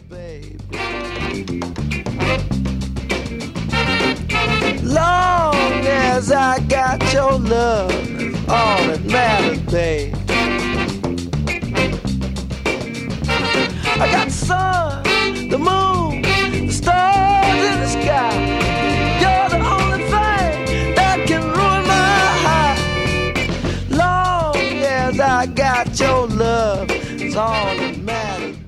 babe. Long as I got your love, that's all that matters, babe. I got the sun, the moon, the stars in the sky. You're the only thing that can ruin my heart. Long as I got your love, it's all that matters.